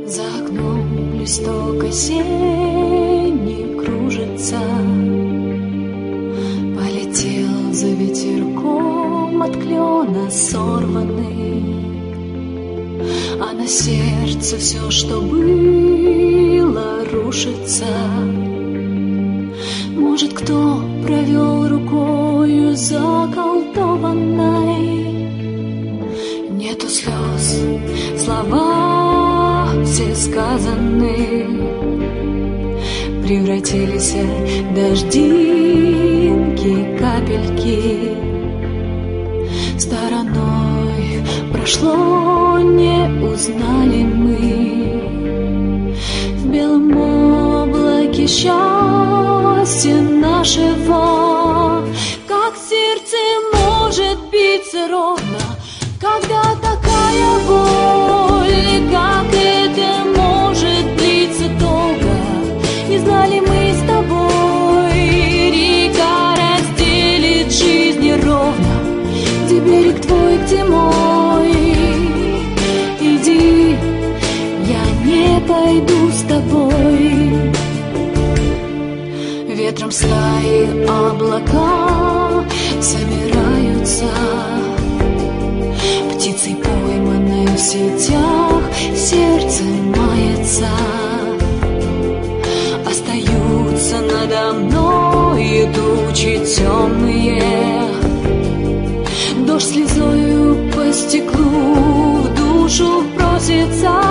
За окном листок осенний кружится, полетел за ветерком от клена сорванный, а на сердце все, что было, рушится. Может, кто провел рукою заколдованной? Нету слез, слова все сказаны, превратились в дождинки, капельки. Стороной прошло, не узнали мы. В белом облаке счастья нашего, как сердце может биться ровно, когда такая боль, и как это может длиться долго. Не знали мы с тобой, река разделит жизнь неровно, где берег твой, где мой. Иди, я не пойду с тобой. Ветром стаи облака собираются, птицей пойманной в сетях сердце мается. Остаются надо мной тучи темные, дождь слезою по стеклу в душу просится.